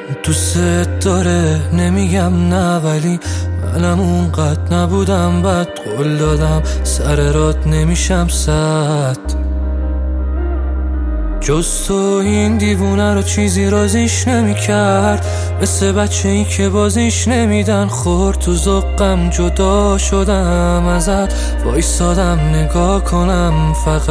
دوست داره نمیگم نه، ولی منم اونقدر نبودم، بد قول دادم سر رات نمیشم سد. جز تو این دیوونه رو چیزی رازیش نمیکرد، مثل بچه ای که بازیش نمیدن. خورد تو ذوقم، جدا شدم ازت، وایسادم نگاه کنم فقط.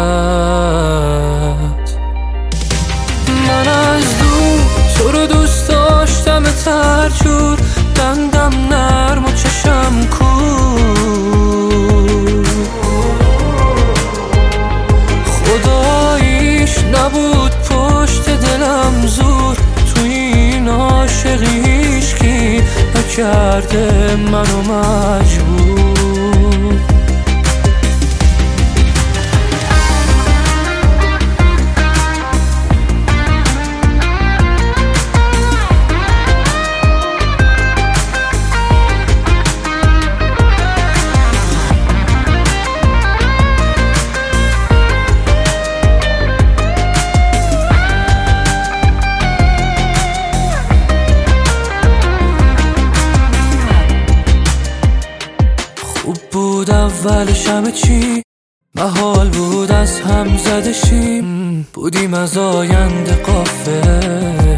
من از دور تو رو دوست داشتم ترجور، دندم نرم و چشم کور. خداییش نبود پشت دلم زور، تو این عاشقی هیچکی نکرده منو مجبور. خوب بود اولش همه چی، محال بود از هم زده شیم. بودیم از آینده غافل،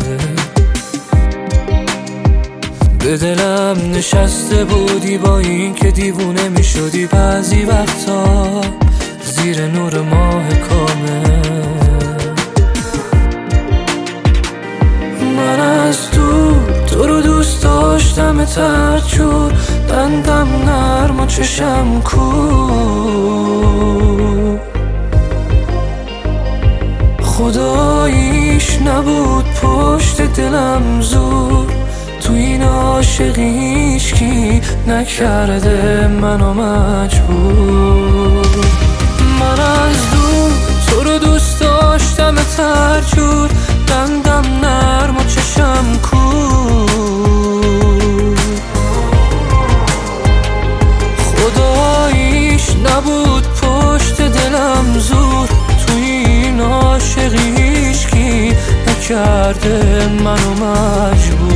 به دلم نشسته بودی با این که دیوونه می شدی بعضی وقتا زیر نور ماه کامل. من از تو رو دوست داشتم ترجور، دندم نرم و چشم کور. خداییش نبود پشت دلم زور، تو این عاشقی هیچکی نکرده منو مجبور. من از دور تو رو دوست داشتم ترجور، دندم نرم و چشم کور. خداییش نبود پشت دلم زور، تو این عاشقی هیچکی نکرده منو مجبور.